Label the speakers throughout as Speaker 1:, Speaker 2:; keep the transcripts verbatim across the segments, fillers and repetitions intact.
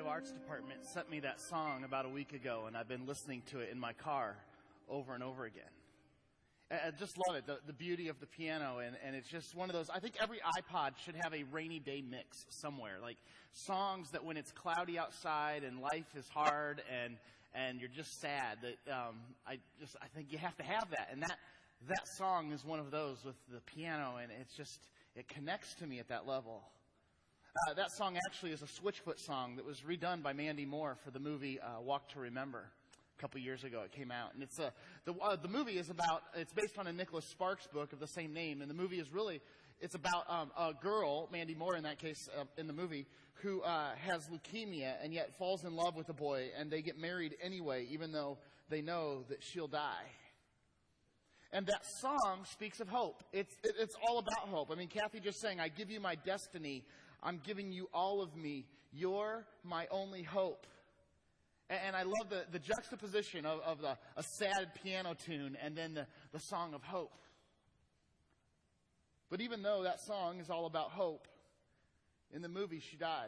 Speaker 1: Creative Arts Department sent me that song about a week ago, and I've been listening to it in my car over and over again. I just love it, the, the beauty of the piano, and, and it's just one of those, I think every iPod should have a rainy day mix somewhere, like songs that when it's cloudy outside and life is hard and and you're just sad, that um, I just, I think you have to have that, and that, that song is one of those with the piano, and it's just, it connects to me at that level. Uh, that song actually is a Switchfoot song that was redone by Mandy Moore for the movie uh, Walk to Remember. A couple years ago it came out, and it's a the uh, the movie is about it's based on a Nicholas Sparks book of the same name, and the movie is really it's about um, a girl, Mandy Moore in that case uh, in the movie, who uh, has leukemia and yet falls in love with a boy, and they get married anyway, even though they know that she'll die. And that song speaks of hope. It's it, it's all about hope. I mean, Kathy just sang, "I give you my destiny. I'm giving you all of me. You're my only hope." And I love the, the juxtaposition of, of the, a sad piano tune and then the, the song of hope. But even though that song is all about hope, in the movie she dies.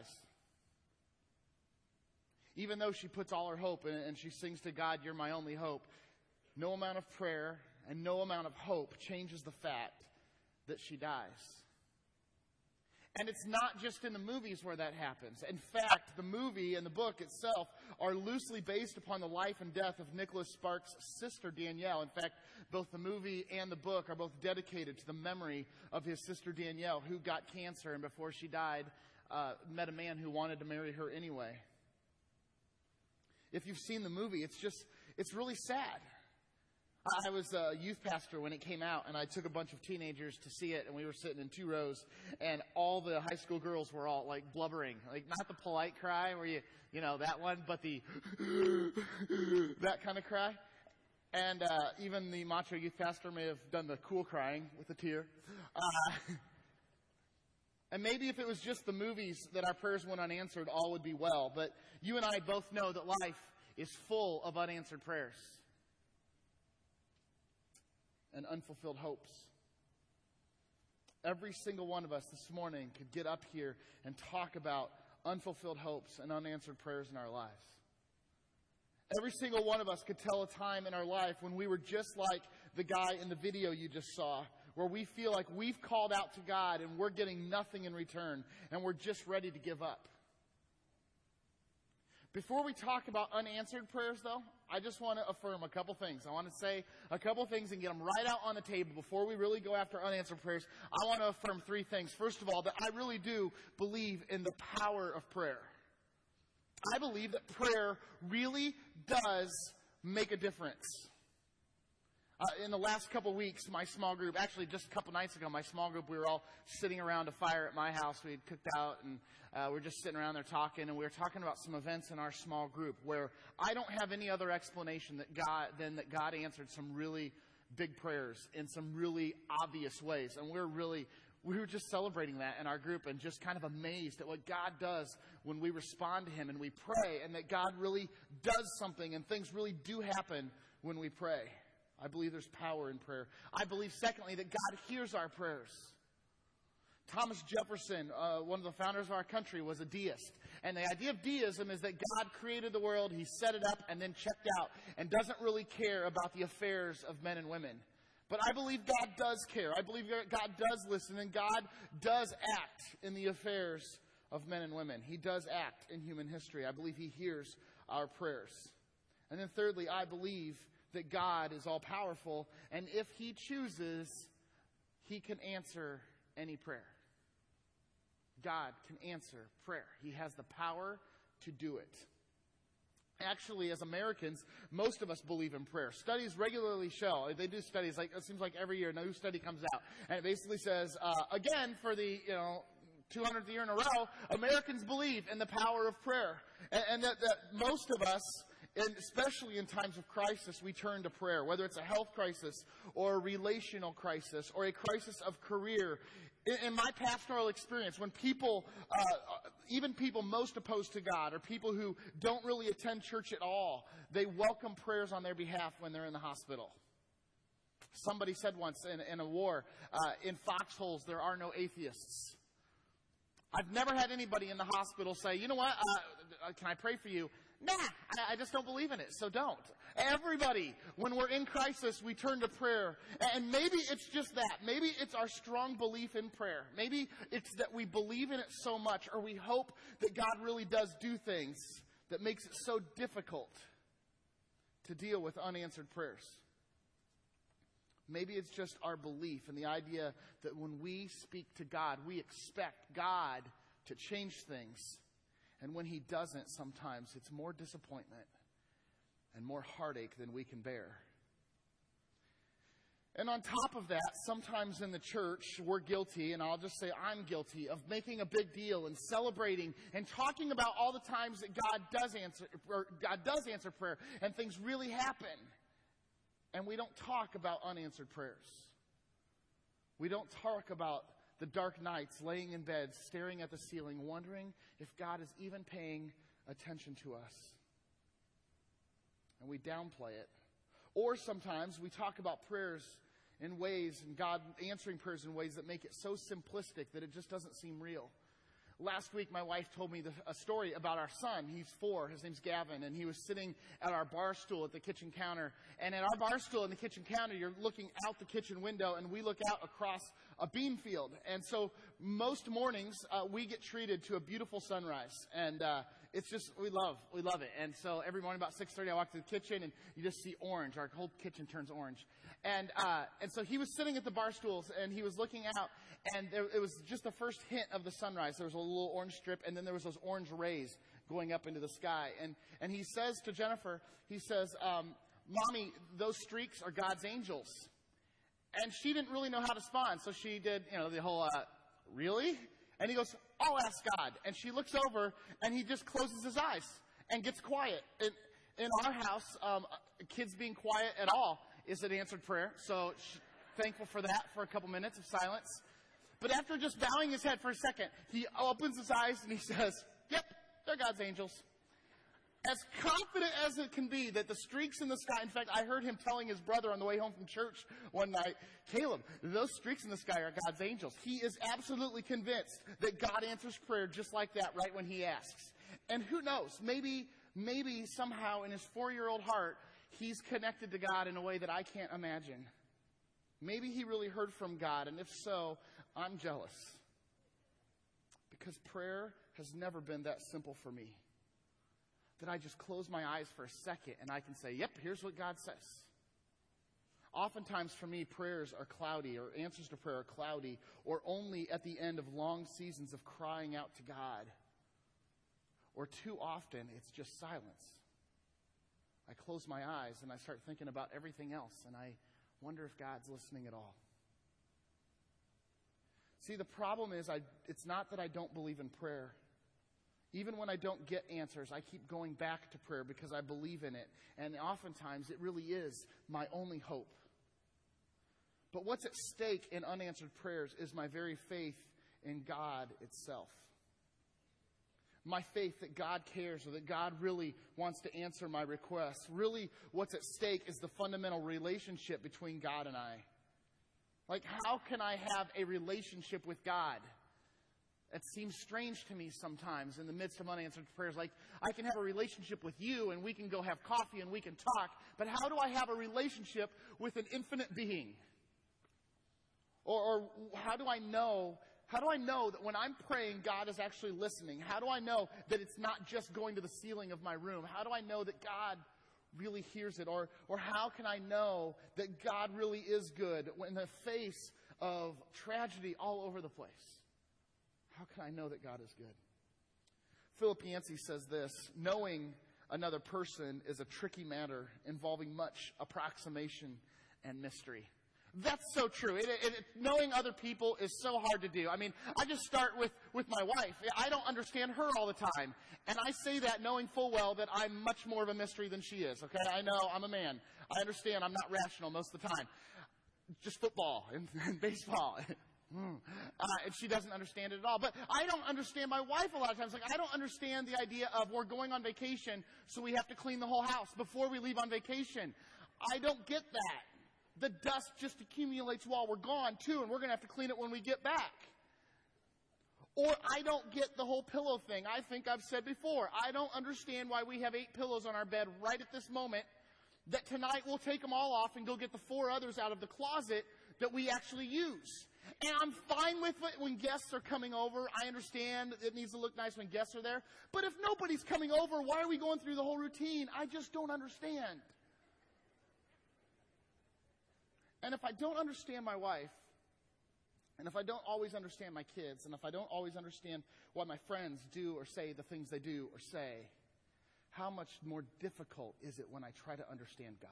Speaker 1: Even though she puts all her hope in it and she sings to God, "You're my only hope," no amount of prayer and no amount of hope changes the fact that she dies. And it's not just in the movies where that happens. In fact, the movie and the book itself are loosely based upon the life and death of Nicholas Sparks' sister, Danielle. In fact, both the movie and the book are both dedicated to the memory of his sister, Danielle, who got cancer and before she died, uh, met a man who wanted to marry her anyway. If you've seen the movie, it's just, it's really sad. I was a youth pastor when it came out, and I took a bunch of teenagers to see it, and we were sitting in two rows, and all the high school girls were all, like, blubbering. Like, not the polite cry where you, you know, that one, but the that kind of cry. And uh, even the macho youth pastor may have done the cool crying with a tear. Uh, and maybe if it was just the movies that our prayers went unanswered, all would be well. But you and I both know that life is full of unanswered prayers and unfulfilled hopes. Every single one of us this morning could get up here and talk about unfulfilled hopes and unanswered prayers in our lives. Every single one of us could tell a time in our life when we were just like the guy in the video you just saw, where we feel like we've called out to God and we're getting nothing in return, and we're just ready to give up. Before we talk about unanswered prayers, though, I just want to affirm a couple things. I want to say a couple things and get them right out on the table before we really go after unanswered prayers. I want to affirm three things. First of all, that I really do believe in the power of prayer. I believe that prayer really does make a difference. Uh, in the last couple weeks, my small group, actually just a couple nights ago, my small group, we were all sitting around a fire at my house. We had cooked out, and uh, we were just sitting around there talking, and we were talking about some events in our small group where I don't have any other explanation that God, than that God answered some really big prayers in some really obvious ways. And we're really, we were just celebrating that in our group and just kind of amazed at what God does when we respond to Him and we pray, and that God really does something and things really do happen when we pray. I believe there's power in prayer. I believe, secondly, that God hears our prayers. Thomas Jefferson, uh, one of the founders of our country, was a deist. And the idea of deism is that God created the world, He set it up, and then checked out, and doesn't really care about the affairs of men and women. But I believe God does care. I believe God does listen, and God does act in the affairs of men and women. He does act in human history. I believe He hears our prayers. And then thirdly, I believe that God is all-powerful, and if He chooses, He can answer any prayer. God can answer prayer. He has the power to do it. Actually, as Americans, most of us believe in prayer. Studies regularly show, they do studies, like it seems like every year a new study comes out, and it basically says, uh, again, for the, you know, two hundredth year in a row, Americans believe in the power of prayer. And, and that, that most of us, and especially in times of crisis, we turn to prayer, whether it's a health crisis or a relational crisis or a crisis of career. In, in my pastoral experience, when people, uh, even people most opposed to God or people who don't really attend church at all, they welcome prayers on their behalf when they're in the hospital. Somebody said once in, in a war, uh, in foxholes there are no atheists. I've never had anybody in the hospital say, you know what, uh, can I pray for you? Nah, I, I just don't believe in it, so don't. Everybody, when we're in crisis, we turn to prayer. And maybe it's just that. Maybe it's our strong belief in prayer. Maybe it's that we believe in it so much, or we hope that God really does do things that makes it so difficult to deal with unanswered prayers. Maybe it's just our belief in the idea that when we speak to God, we expect God to change things. And when He doesn't, sometimes it's more disappointment and more heartache than we can bear. And on top of that, sometimes in the church, we're guilty, and I'll just say I'm guilty, of making a big deal and celebrating and talking about all the times that God does answer, or God does answer prayer and things really happen. And we don't talk about unanswered prayers. We don't talk about the dark nights, laying in bed, staring at the ceiling, wondering if God is even paying attention to us. And we downplay it. Or sometimes we talk about prayers in ways, and God answering prayers in ways that make it so simplistic that it just doesn't seem real. Last week, my wife told me the, a story about our son. He's four. His name's Gavin. And he was sitting at our bar stool at the kitchen counter. And at our bar stool in the kitchen counter, you're looking out the kitchen window, and we look out across a bean field. And so most mornings, uh, we get treated to a beautiful sunrise. And uh, it's just, we love, we love it. And so every morning about six thirty, I walk to the kitchen, and you just see orange. Our whole kitchen turns orange. And uh, and so he was sitting at the bar stools, and he was looking out, and there, it was just the first hint of the sunrise. There was a little orange strip, and then there was those orange rays going up into the sky. And and he says to Jennifer, he says, um, Mommy, those streaks are God's angels. And she didn't really know how to respond, so she did, you know, the whole, uh, really? And he goes, I'll ask God. And she looks over, and he just closes his eyes and gets quiet. In, in our house, um, kids being quiet at all is an answered prayer. So sh- thankful for that, for a couple minutes of silence. But after just bowing his head for a second, he opens his eyes and he says, yep, they're God's angels. As confident as it can be that the streaks in the sky, in fact, I heard him telling his brother on the way home from church one night, Caleb, those streaks in the sky are God's angels. He is absolutely convinced that God answers prayer just like that right when he asks. And who knows, maybe, maybe somehow in his four-year-old heart, he's connected to God in a way that I can't imagine. Maybe he really heard from God, and if so, I'm jealous. Because prayer has never been that simple for me. That I just close my eyes for a second and I can say, yep, here's what God says. Oftentimes for me, prayers are cloudy, or answers to prayer are cloudy, or only at the end of long seasons of crying out to God. Or too often, it's just silence. I close my eyes and I start thinking about everything else, and I wonder if God's listening at all. See, the problem is, I, it's not that I don't believe in prayer. Even when I don't get answers, I keep going back to prayer because I believe in it. And oftentimes, it really is my only hope. But what's at stake in unanswered prayers is my very faith in God itself. My faith that God cares, or that God really wants to answer my requests. Really, what's at stake is the fundamental relationship between God and I. Like, how can I have a relationship with God? It seems strange to me sometimes in the midst of unanswered prayers. Like, I can have a relationship with you, and we can go have coffee, and we can talk. But how do I have a relationship with an infinite being? Or, or how do I know... How do I know that when I'm praying, God is actually listening? How do I know that it's not just going to the ceiling of my room? How do I know that God really hears it? Or, or how can I know that God really is good in the face of tragedy all over the place? How can I know that God is good? Philip Yancey says this: knowing another person is a tricky matter involving much approximation and mystery. That's so true. It, it, it, knowing other people is so hard to do. I mean, I just start with, with my wife. I don't understand her all the time. And I say that knowing full well that I'm much more of a mystery than she is, okay? I know, I'm a man. I understand I'm not rational most of the time. Just football and, and baseball. uh, and she doesn't understand it at all. But I don't understand my wife a lot of times. Like, I don't understand the idea of we're going on vacation, so we have to clean the whole house before we leave on vacation. I don't get that. The dust just accumulates while we're gone, too, and we're going to have to clean it when we get back. Or I don't get the whole pillow thing. I think I've said before, I don't understand why we have eight pillows on our bed right at this moment, that tonight we'll take them all off and go get the four others out of the closet that we actually use. And I'm fine with it when guests are coming over. I understand it needs to look nice when guests are there. But if nobody's coming over, why are we going through the whole routine? I just don't understand. And if I don't understand my wife, and if I don't always understand my kids, and if I don't always understand why my friends do or say the things they do or say, how much more difficult is it when I try to understand God?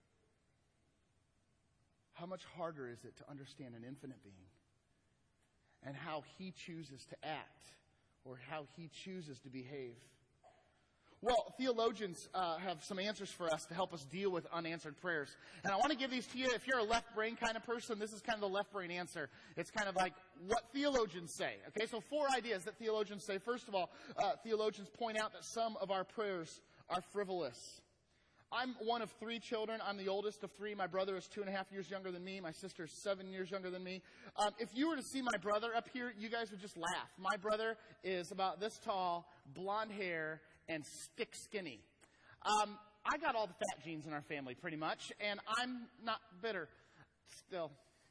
Speaker 1: How much harder is it to understand an infinite being and how he chooses to act or how he chooses to behave? Well, theologians uh, have some answers for us to help us deal with unanswered prayers. And I want to give these to you. If you're a left brain kind of person, this is kind of the left brain answer. It's kind of like what theologians say. Okay, so four ideas that theologians say. First of all, uh, theologians point out that some of our prayers are frivolous. I'm one of three children. I'm the oldest of three. My brother is two and a half years younger than me. My sister is seven years younger than me. Um, if you were to see my brother up here, you guys would just laugh. My brother is about this tall, blonde hair, and stick skinny. Um, I got all the fat genes in our family, pretty much, and I'm not bitter. Still,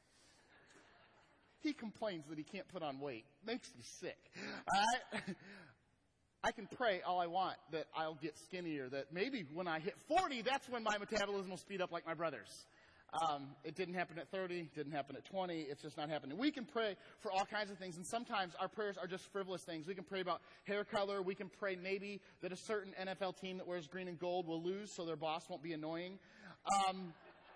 Speaker 1: he complains that he can't put on weight. Makes me sick. All right? I can pray all I want that I'll get skinnier, that maybe when I hit forty, that's when my metabolism will speed up like my brother's. Um, it didn't happen at thirty, didn't happen at twenty, it's just not happening. We can pray for all kinds of things, and sometimes our prayers are just frivolous things. We can pray about hair color, we can pray maybe that a certain N F L team that wears green and gold will lose so their boss won't be annoying. Um,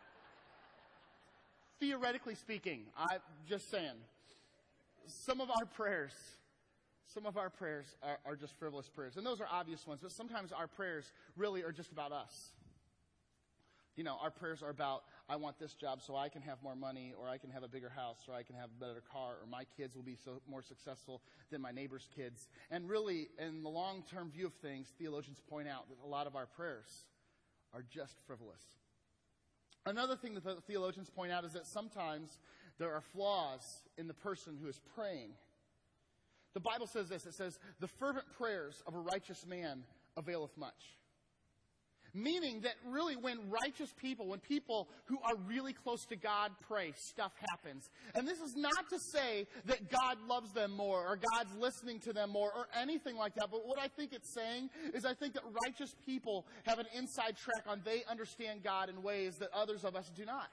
Speaker 1: theoretically speaking, I'm just saying, some of our prayers... Some of our prayers are, are just frivolous prayers. And those are obvious ones, but sometimes our prayers really are just about us. You know, our prayers are about, I want this job so I can have more money, or I can have a bigger house, or I can have a better car, or my kids will be so more successful than my neighbor's kids. And really, in the long-term view of things, theologians point out that a lot of our prayers are just frivolous. Another thing that the theologians point out is that sometimes there are flaws in the person who is praying. The Bible says this, it says, the fervent prayers of a righteous man availeth much. Meaning that really when righteous people, when people who are really close to God pray, stuff happens. And this is not to say that God loves them more or God's listening to them more or anything like that. But what I think it's saying is I think that righteous people have an inside track on they understand God in ways that others of us do not.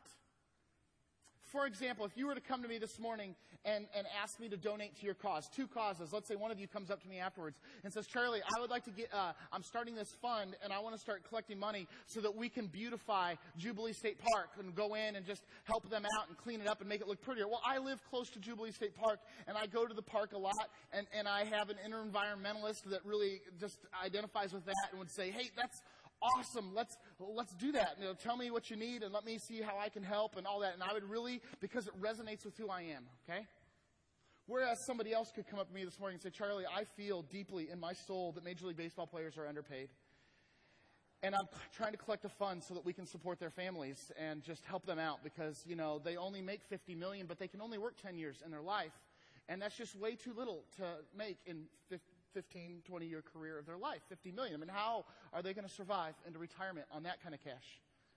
Speaker 1: For example, if you were to come to me this morning and, and ask me to donate to your cause, two causes, let's say one of you comes up to me afterwards and says, Charlie, I would like to get, uh, I'm starting this fund and I want to start collecting money so that we can beautify Jubilee State Park and go in and just help them out and clean it up and make it look prettier. Well, I live close to Jubilee State Park and I go to the park a lot and, and I have an inner environmentalist that really just identifies with that and would say, hey, that's awesome. Let's let's do that. You know, tell me what you need and let me see how I can help and all that. And I would really, because it resonates with who I am, okay? Whereas somebody else could come up to me this morning and say, Charlie, I feel deeply in my soul that Major League Baseball players are underpaid. And I'm trying to collect a fund so that we can support their families and just help them out because, you know, they only make fifty million dollars, but they can only work ten years in their life. And that's just way too little to make in fifteen, twenty year career of their life, fifty million. I mean, how are they going to survive into retirement on that kind of cash?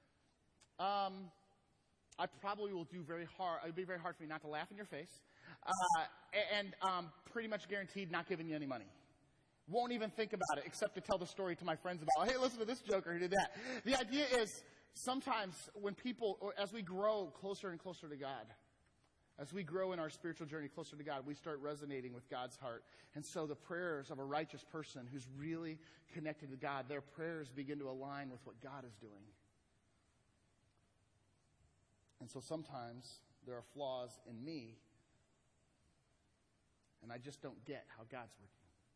Speaker 1: Um, I probably will do very hard. It would be very hard for me not to laugh in your face. Uh, and um, pretty much guaranteed not giving you any money. Won't even think about it except to tell the story to my friends about, hey, listen to this joker who did that. The idea is sometimes when people, or as we grow closer and closer to God, as we grow in our spiritual journey closer to God, we start resonating with God's heart. And so the prayers of a righteous person who's really connected to God, their prayers begin to align with what God is doing. And so sometimes there are flaws in me, and I just don't get how God's working.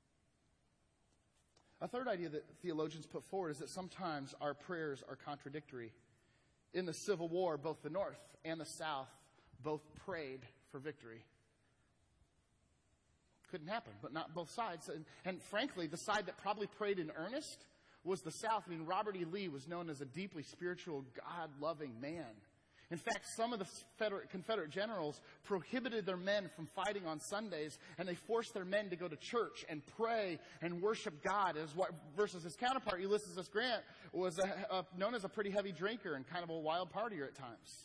Speaker 1: A third idea that theologians put forward is that sometimes our prayers are contradictory. In the Civil War, both the North and the South both prayed for victory. Couldn't happen, but not both sides. And, and frankly, the side that probably prayed in earnest was the South. I mean, Robert E. Lee was known as a deeply spiritual, God-loving man. In fact, some of the Confederate, Confederate generals prohibited their men from fighting on Sundays, and they forced their men to go to church and pray and worship God. As what, versus his counterpart, Ulysses S. Grant, was a, a, known as a pretty heavy drinker and kind of a wild partier at times.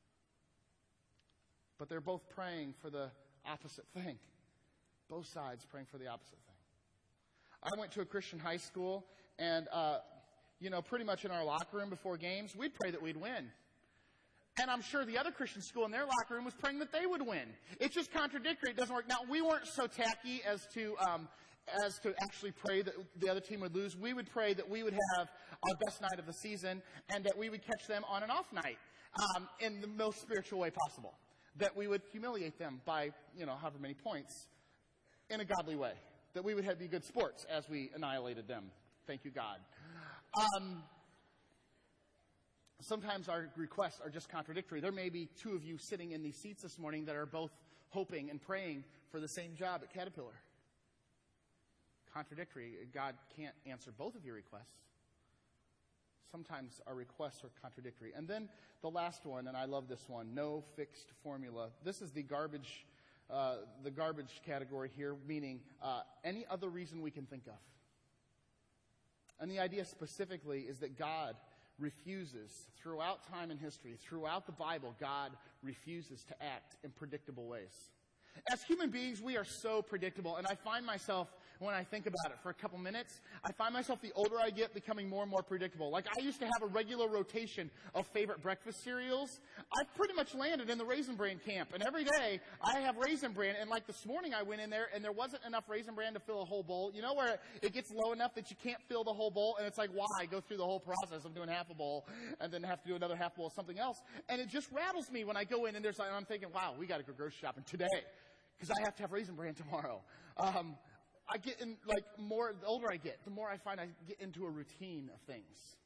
Speaker 1: But they're both praying for the opposite thing. Both sides praying for the opposite thing. I went to a Christian high school, and, uh, you know, pretty much in our locker room before games, we'd pray that we'd win. And I'm sure the other Christian school in their locker room was praying that they would win. It's just contradictory. It doesn't work. Now, we weren't so tacky as to um, as to actually pray that the other team would lose. We would pray that we would have our best night of the season and that we would catch them on an off night um, in the most spiritual way possible. That we would humiliate them by, you know, however many points in a godly way. That we would have be good sports as we annihilated them. Thank you, God. Um... Sometimes our requests are just contradictory. There may be two of you sitting in these seats this morning that are both hoping and praying for the same job at Caterpillar. Contradictory. God can't answer both of your requests. Sometimes our requests are contradictory. And then the last one, and I love this one, no fixed formula. This is the garbage, uh, the garbage category here, meaning uh, any other reason we can think of. And the idea specifically is that God refuses, throughout time and history, throughout the Bible, God refuses to act in predictable ways. As human beings, we are so predictable, and I find myself, when I think about it for a couple minutes, I find myself, the older I get, becoming more and more predictable. Like, I used to have a regular rotation of favorite breakfast cereals. I've pretty much landed in the Raisin Bran camp, and every day I have Raisin Bran, and like this morning I went in there, and there wasn't enough Raisin Bran to fill a whole bowl. You know where it gets low enough that you can't fill the whole bowl, and it's like, why go through the whole process of doing half a bowl, and then have to do another half bowl of something else? And it just rattles me when I go in, and there's, and I'm thinking, wow, we got to go grocery shopping today, because I have to have Raisin Bran tomorrow. Um, I get in, like, more, the older I get, the more I find I get into a routine of things.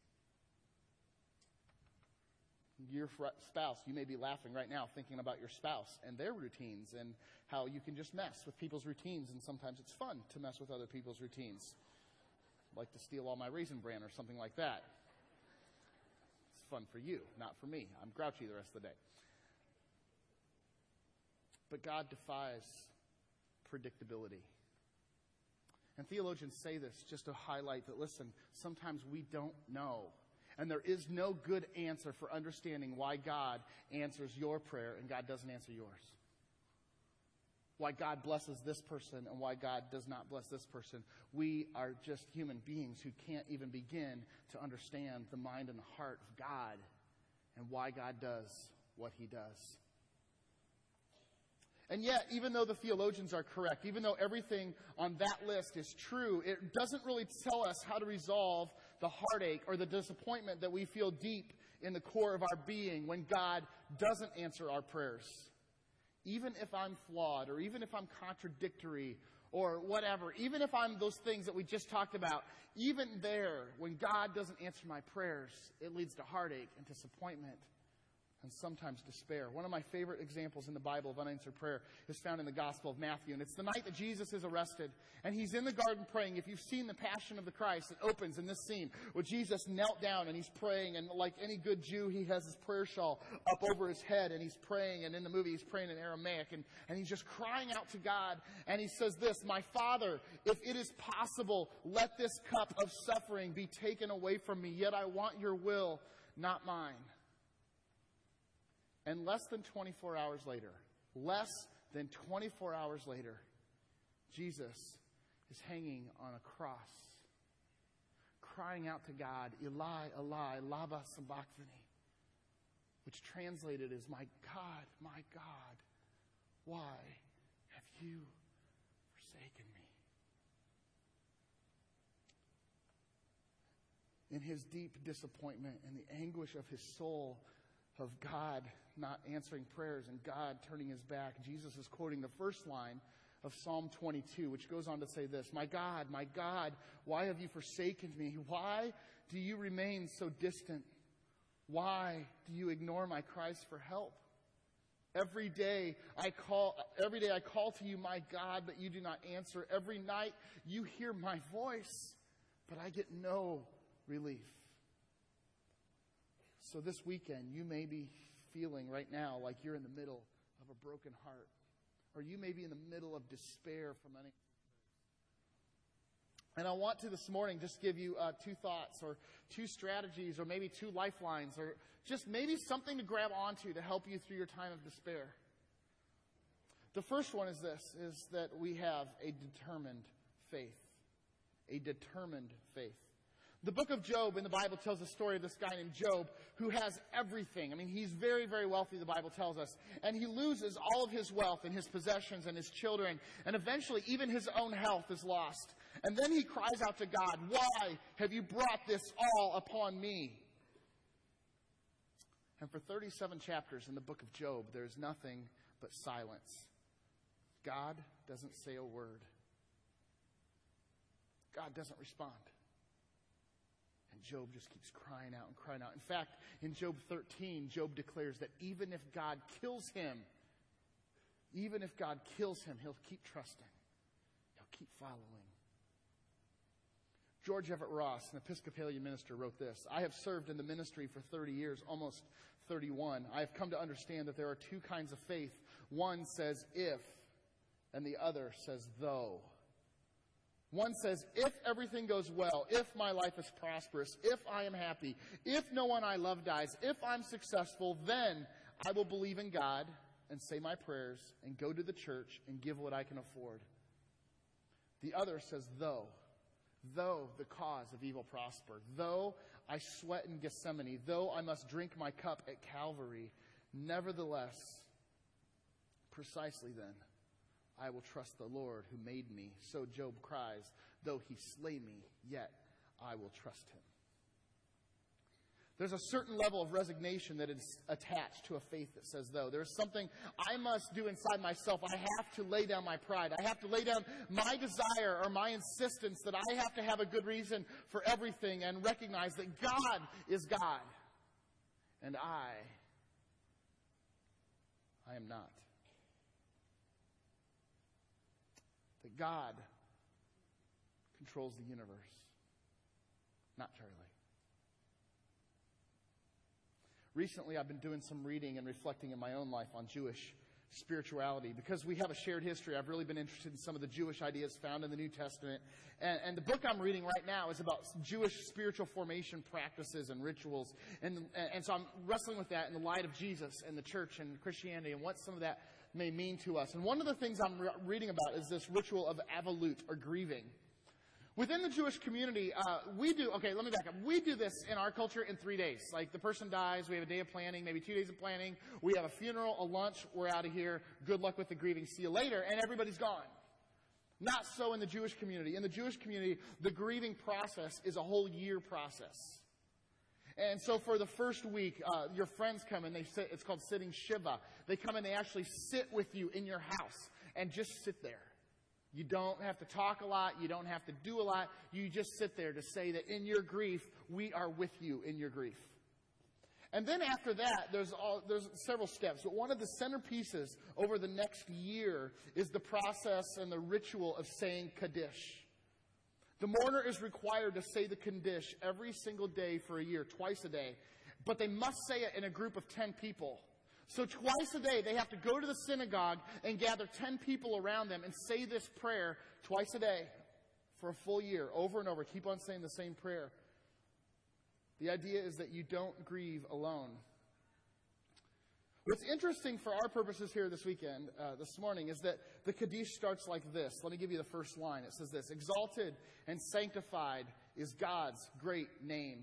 Speaker 1: Your fr- spouse, you may be laughing right now thinking about your spouse and their routines and how you can just mess with people's routines, and sometimes it's fun to mess with other people's routines. Like to steal all my Raisin Bran or something like that. It's fun for you, not for me. I'm grouchy the rest of the day. But God defies predictability. And theologians say this just to highlight that, listen, sometimes we don't know. And there is no good answer for understanding why God answers your prayer and God doesn't answer yours. Why God blesses this person and why God does not bless this person. We are just human beings who can't even begin to understand the mind and the heart of God and why God does what he does. And yet, even though the theologians are correct, even though everything on that list is true, it doesn't really tell us how to resolve the heartache or the disappointment that we feel deep in the core of our being when God doesn't answer our prayers. Even if I'm flawed, or even if I'm contradictory, or whatever, even if I'm those things that we just talked about, even there, when God doesn't answer my prayers, it leads to heartache and disappointment. And sometimes despair. One of my favorite examples in the Bible of unanswered prayer is found in the Gospel of Matthew. And it's the night that Jesus is arrested. And he's in the garden praying. If you've seen the Passion of the Christ, it opens in this scene where Jesus knelt down and he's praying. And like any good Jew, he has his prayer shawl up over his head. And he's praying. And in the movie, he's praying in Aramaic. And, and he's just crying out to God. And he says this, "My Father, if it is possible, let this cup of suffering be taken away from me. Yet I want your will, not mine." And less than twenty-four hours later, less than twenty-four hours later, Jesus is hanging on a cross, crying out to God, "Eli, Eli, lama sabachthani," which translated is, "My God, my God, why have you forsaken me?" In his deep disappointment and the anguish of his soul, of God not answering prayers and God turning his back, Jesus is quoting the first line of Psalm twenty-two, which goes on to say this, "My God, my God, why have you forsaken me? Why do you remain so distant? Why do you ignore my cries for help? Every day I call, every day I call to you, my God, but you do not answer. Every night you hear my voice, but I get no relief." So this weekend, you may be feeling right now like you're in the middle of a broken heart. Or you may be in the middle of despair from any. And I want to this morning just give you uh, two thoughts or two strategies or maybe two lifelines or just maybe something to grab onto to help you through your time of despair. The first one is this, is that we have a determined faith. A determined faith. The book of Job in the Bible tells the story of this guy named Job who has everything. I mean, he's very, very wealthy, the Bible tells us. And he loses all of his wealth and his possessions and his children. And eventually, even his own health is lost. And then he cries out to God, "Why have you brought this all upon me?" And for thirty-seven chapters in the book of Job, there's nothing but silence. God doesn't say a word. God doesn't respond. And Job just keeps crying out and crying out. In fact, in Job thirteen, Job declares that even if God kills him, even if God kills him, he'll keep trusting. He'll keep following. George Everett Ross, an Episcopalian minister, wrote this: "I have served in the ministry for thirty years, almost thirty-one. I have come to understand that there are two kinds of faith. One says if, and the other says though. One says, if everything goes well, if my life is prosperous, if I am happy, if no one I love dies, if I'm successful, then I will believe in God and say my prayers and go to the church and give what I can afford. The other says, though, though the cause of evil prosper, though I sweat in Gethsemane, though I must drink my cup at Calvary, nevertheless, precisely then, I will trust the Lord who made me. So Job cries, though he slay me, yet I will trust him." There's a certain level of resignation that is attached to a faith that says though. There's something I must do inside myself. I have to lay down my pride. I have to lay down my desire or my insistence that I have to have a good reason for everything and recognize that God is God. And I, I am not. That God controls the universe, not Charlie. Recently, I've been doing some reading and reflecting in my own life on Jewish spirituality. Because we have a shared history, I've really been interested in some of the Jewish ideas found in the New Testament. And, and the book I'm reading right now is about Jewish spiritual formation practices and rituals. And, and so I'm wrestling with that in the light of Jesus and the church and Christianity and what some of that may mean to us. And one of the things I'm re- reading about is this ritual of avalut, or grieving. Within the Jewish community, uh, we do, okay, let me back up. We do this in our culture in three days. Like, the person dies, we have a day of planning, maybe two days of planning. We have a funeral, a lunch, we're out of here. Good luck with the grieving, see you later, and everybody's gone. Not so in the Jewish community. In the Jewish community, the grieving process is a whole year process. And so for the first week, uh, your friends come and they sit, it's called sitting Shiva. They come and they actually sit with you in your house and just sit there. You don't have to talk a lot. You don't have to do a lot. You just sit there to say that in your grief, we are with you in your grief. And then after that, there's all, there's several steps. But one of the centerpieces over the next year is the process and the ritual of saying Kaddish. The mourner is required to say the Kaddish every single day for a year, twice a day. But they must say it in a group of ten people. So twice a day, they have to go to the synagogue and gather ten people around them and say this prayer twice a day for a full year, over and over. Keep on saying the same prayer. The idea is that you don't grieve alone. What's interesting for our purposes here this weekend, uh, this morning, is that the Kaddish starts like this. Let me give you the first line. It says this: "Exalted and sanctified is God's great name."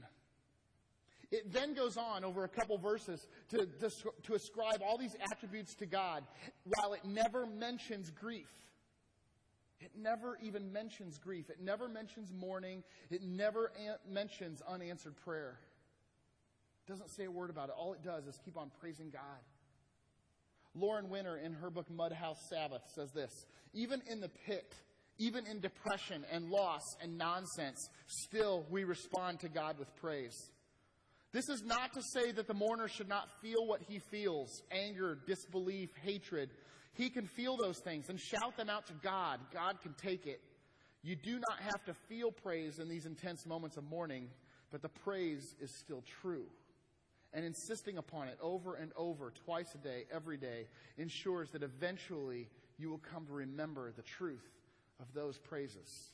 Speaker 1: It then goes on over a couple verses to, to, to ascribe all these attributes to God, while it never mentions grief. It never even mentions grief. It never mentions mourning. It never an- mentions unanswered prayer. It doesn't say a word about it. All it does is keep on praising God. Lauren Winner, in her book Mudhouse Sabbath, says this: "Even in the pit, even in depression and loss and nonsense, still we respond to God with praise. This is not to say that the mourner should not feel what he feels: anger, disbelief, hatred. He can feel those things and shout them out to God. God can take it. You do not have to feel praise in these intense moments of mourning, but the praise is still true. and insisting upon it over and over, twice a day, every day, ensures that eventually you will come to remember the truth of those praises.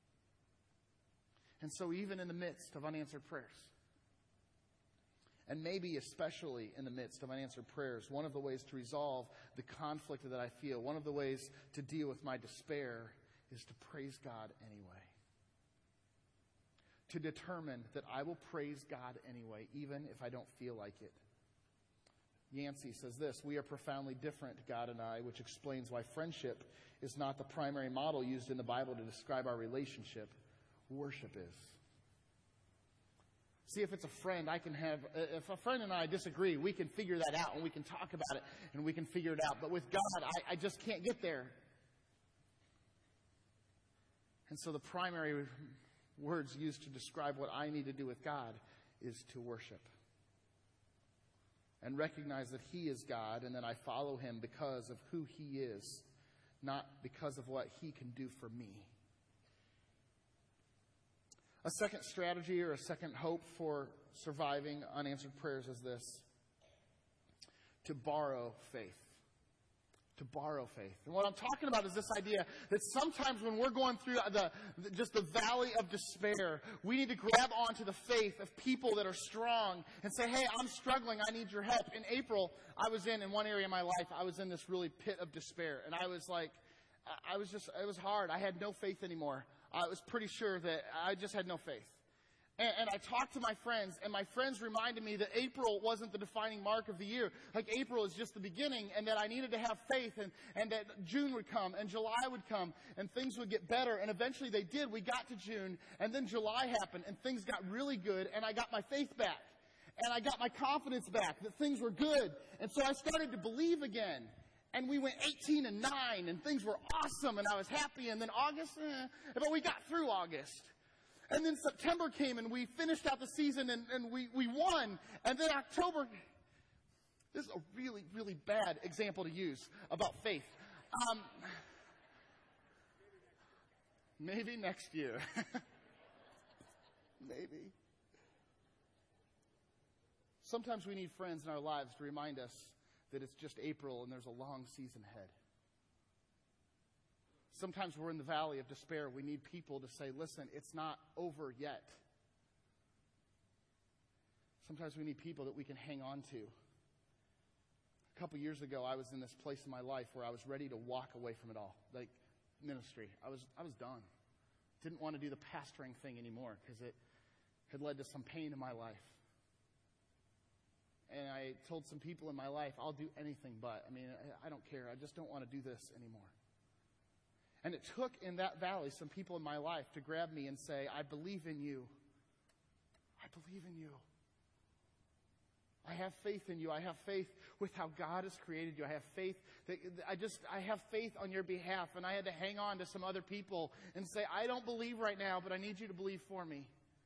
Speaker 1: And so even in the midst of unanswered prayers, and maybe especially in the midst of unanswered prayers, one of the ways to resolve the conflict that I feel, one of the ways to deal with my despair is to praise God anyway. To determine that I will praise God anyway, even if I don't feel like it. Yancey says this, "We are profoundly different, God and I, which explains why friendship is not the primary model used in the Bible to describe our relationship. Worship is." See, if it's a friend, I can have, if a friend and I disagree, we can figure that out and we can talk about it and we can figure it out. But with God, I, I just can't get there. And so the primary words used to describe what I need to do with God is to worship. And recognize that He is God and that I follow Him because of who He is, not because of what He can do for me. A second strategy or a second hope for surviving unanswered prayers is this: to borrow faith. To borrow faith. And what I'm talking about is this idea that sometimes when we're going through the, the just the valley of despair, we need to grab onto the faith of people that are strong and say, "Hey, I'm struggling. I need your help." In April, I was in, in one area of my life, I was in this really pit of despair. And I was like, I was just, it was hard. I had no faith anymore. I was pretty sure that I just had no faith. And, and I talked to my friends, and my friends reminded me that April wasn't the defining mark of the year. Like April is just the beginning, and that I needed to have faith, and, and that June would come, and July would come, and things would get better. And eventually they did. We got to June, and then July happened, and things got really good, and I got my faith back. And I got my confidence back that things were good. And so I started to believe again. And we went eighteen and nine, and things were awesome, and I was happy. And then August, eh, but we got through August. And then September came, and we finished out the season, and, and we, we won. And then October, this is a really, really bad example to use about faith. Um, maybe next year. Maybe. Sometimes we need friends in our lives to remind us that it's just April and there's a long season ahead. Sometimes we're in the valley of despair. We need people to say, "Listen, it's not over yet." Sometimes we need people that we can hang on to. A couple years ago, I was in this place in my life where I was ready to walk away from it all, like ministry. I was I was done. Didn't want to do the pastoring thing anymore because it had led to some pain in my life. And I told some people in my life, "I'll do anything but. I mean, I, I don't care. I just don't want to do this anymore." And it took in that valley some people in my life to grab me and say, "I believe in you. I believe in you. I have faith in you. I have faith with how God has created you. I have faith that I just, I have faith on your behalf." And I had to hang on to some other people and say, "I don't believe right now, but I need you to believe for me."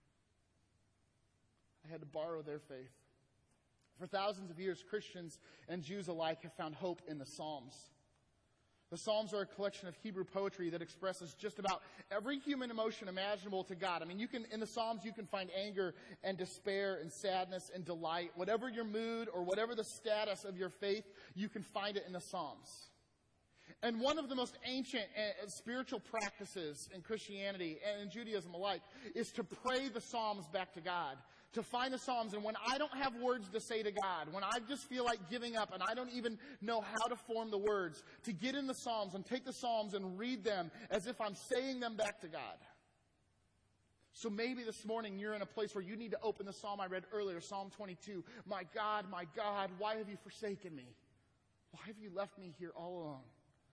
Speaker 1: I had to borrow their faith. For thousands of years, Christians and Jews alike have found hope in the Psalms. The Psalms are a collection of Hebrew poetry that expresses just about every human emotion imaginable to God. I mean, you can, in the Psalms, you can find anger and despair and sadness and delight. Whatever your mood or whatever the status of your faith, you can find it in the Psalms. And one of the most ancient uh, spiritual practices in Christianity and in Judaism alike is to pray the Psalms back to God. To find the Psalms, and when I don't have words to say to God, when I just feel like giving up and I don't even know how to form the words, to get in the Psalms and take the Psalms and read them as if I'm saying them back to God. So maybe this morning you're in a place where you need to open the Psalm I read earlier, Psalm twenty-two. "My God, my God, why have you forsaken me? Why have you left me here all alone?"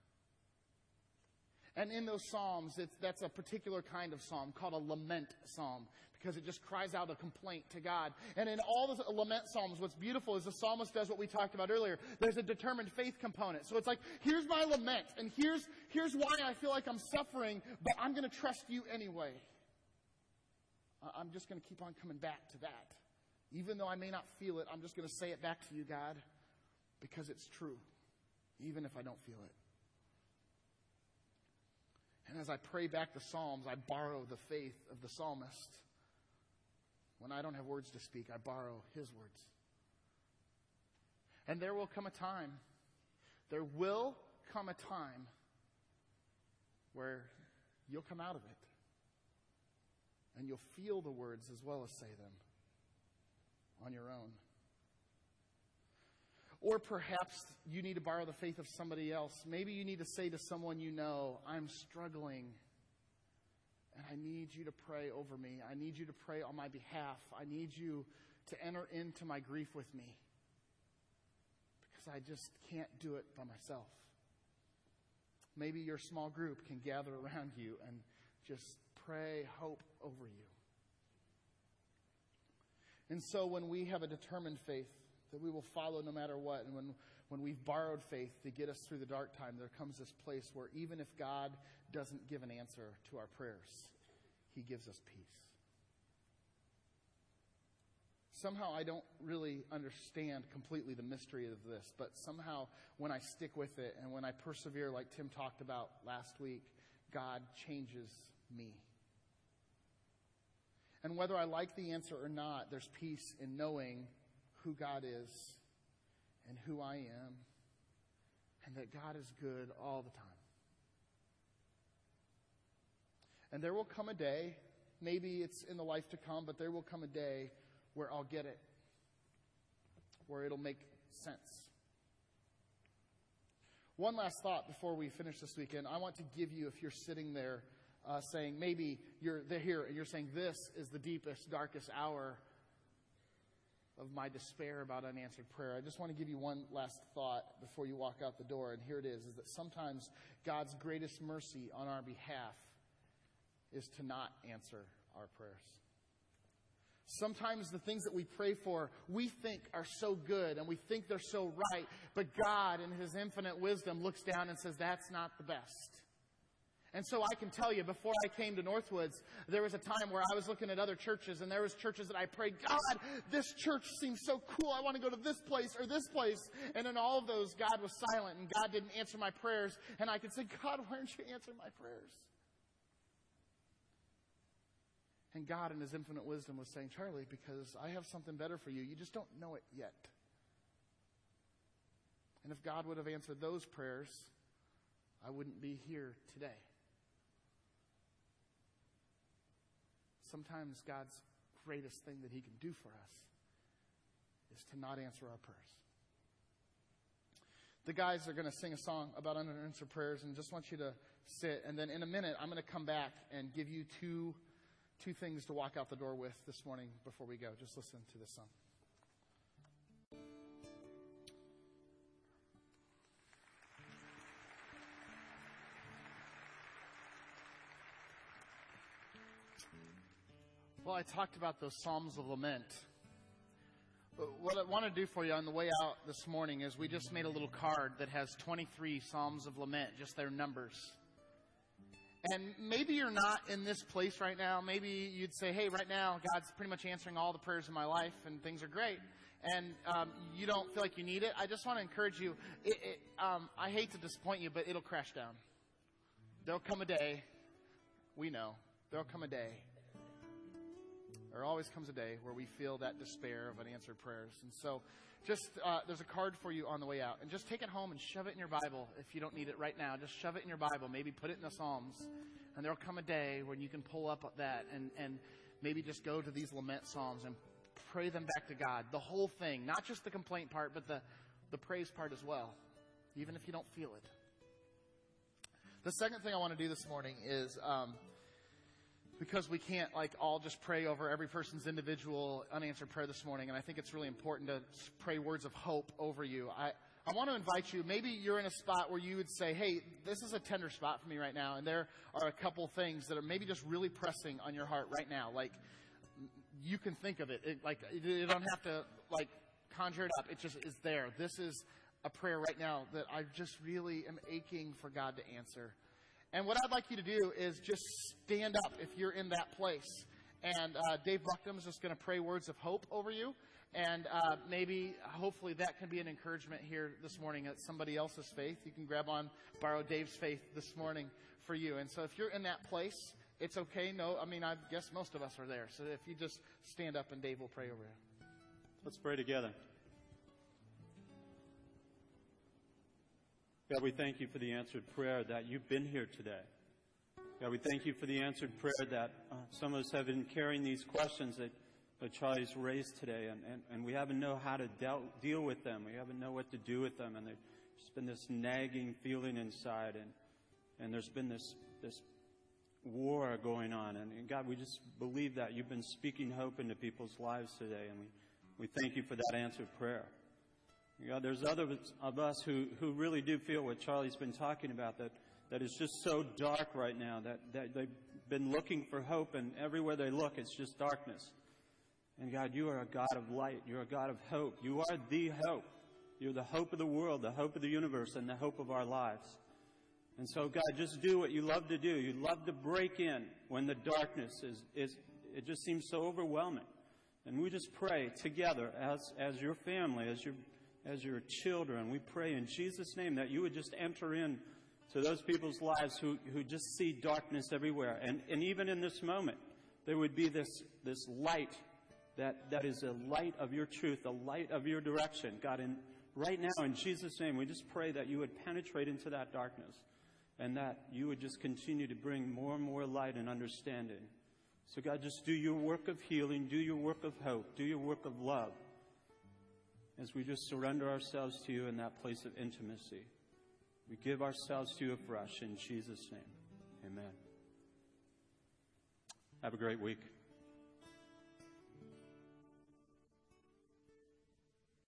Speaker 1: And in those Psalms, it's, that's a particular kind of psalm called a lament psalm, because it just cries out a complaint to God. And in all the lament psalms, what's beautiful is the psalmist does what we talked about earlier. There's a determined faith component. So it's like, here's my lament, and here's, here's why I feel like I'm suffering, but I'm going to trust you anyway. I'm just going to keep on coming back to that. Even though I may not feel it, I'm just going to say it back to you, God, because it's true, even if I don't feel it. And as I pray back the Psalms, I borrow the faith of the psalmist. When I don't have words to speak, I borrow his words. And there will come a time, there will come a time where you'll come out of it. And you'll feel the words as well as say them on your own. Or perhaps you need to borrow the faith of somebody else. Maybe you need to say to someone you know, I'm struggling, and I need you to pray over me. I need you to pray on my behalf. I need you to enter into my grief with me, because I just can't do it by myself. Maybe your small group can gather around you and just pray hope over you. And so when we have a determined faith that we will follow no matter what, and when, when we've borrowed faith to get us through the dark time, there comes this place where even if God doesn't give an answer to our prayers, He gives us peace. Somehow I don't really understand completely the mystery of this, but somehow when I stick with it and when I persevere like Tim talked about last week, God changes me. And whether I like the answer or not, there's peace in knowing who God is and who I am, and that God is good all the time. And there will come a day, maybe it's in the life to come, but there will come a day where I'll get it, where it'll make sense. One last thought before we finish this weekend. I want to give you, if you're sitting there uh, saying, maybe you're they're here and you're saying, this is the deepest, darkest hour of my despair about unanswered prayer. I just want to give you one last thought before you walk out the door, and here it is, is that sometimes God's greatest mercy on our behalf is to not answer our prayers. Sometimes the things that we pray for, we think are so good and we think they're so right, but God in His infinite wisdom looks down and says, that's not the best. And so I can tell you, before I came to Northwoods, there was a time where I was looking at other churches, and there was churches that I prayed, God, this church seems so cool. I want to go to this place or this place. And in all of those, God was silent, and God didn't answer my prayers. And I could say, God, why aren't you answering my prayers? And God in His infinite wisdom was saying, Charlie, because I have something better for you. You just don't know it yet. And if God would have answered those prayers, I wouldn't be here today. Sometimes God's greatest thing that He can do for us is to not answer our prayers. The guys are going to sing a song about unanswered prayers, and just want you to sit. And then in a minute, I'm going to come back and give you two, two things to walk out the door with this morning before we go. Just listen to this song. Well, I talked about those Psalms of Lament. But what I want to do for you on the way out this morning is we just made a little card that has twenty-three Psalms of Lament, just their numbers. And maybe you're not in this place right now. Maybe you'd say, hey, right now, God's pretty much answering all the prayers in my life, and things are great. And um, you don't feel like you need it. I just want to encourage you. It, it, um, I hate to disappoint you, but it'll crash down. There'll come a day, we know, there'll come a day. There always comes a day where we feel that despair of unanswered prayers. And so just, uh, there's a card for you on the way out. And just take it home and shove it in your Bible if you don't need it right now. Just shove it in your Bible. Maybe put it in the Psalms. And there'll come a day when you can pull up that and, and maybe just go to these lament Psalms and pray them back to God. The whole thing. Not just the complaint part, but the, the praise part as well. Even if you don't feel it. The second thing I want to do this morning is... Um, Because we can't like all just pray over every person's individual unanswered prayer this morning. And I think it's really important to pray words of hope over you. I, I want to invite you, maybe you're in a spot where you would say, hey, this is a tender spot for me right now. And there are a couple things that are maybe just really pressing on your heart right now. Like you can think of it. it like you don't have to like conjure it up. It just is there. This is a prayer right now that I just really am aching for God to answer. And what I'd like you to do is just stand up if you're in that place. And uh, Dave Bucknam is just going to pray words of hope over you. And uh, maybe, hopefully, that can be an encouragement here this morning at somebody else's faith. You can grab on, borrow Dave's faith this morning for you. And so if you're in that place, it's okay. No, I mean, I guess most of us are there. So if you just stand up and Dave will pray over you.
Speaker 2: Let's pray together. God, we thank you for the answered prayer that you've been here today. God, we thank you for the answered prayer that uh, some of us have been carrying these questions that, that Charlie's raised today, and, and, and we haven't know how to deal, deal with them. We haven't know what to do with them, and there's just been this nagging feeling inside, and, and there's been this, this war going on. And, and God, we just believe that you've been speaking hope into people's lives today, and we, we thank you for that answered prayer. God, there's others of us who, who really do feel what Charlie's been talking about, that that is just so dark right now, that, that they've been looking for hope, and everywhere they look, it's just darkness. And God, you are a God of light. You're a God of hope. You are the hope. You're the hope of the world, the hope of the universe, and the hope of our lives. And so, God, just do what you love to do. You love to break in when the darkness is, is it just seems so overwhelming. And we just pray together as, as your family, as your, as your children. We pray in Jesus' name that you would just enter in to those people's lives who, who just see darkness everywhere. And, and even in this moment, there would be this, this light that, that is a light of your truth, a light of your direction. God, in, right now, in Jesus' name, we just pray that you would penetrate into that darkness and that you would just continue to bring more and more light and understanding. So, God, just do your work of healing, do your work of hope, do your work of love as we just surrender ourselves to you in that place of intimacy. We give ourselves to you afresh in Jesus' name. Amen. Have a great week.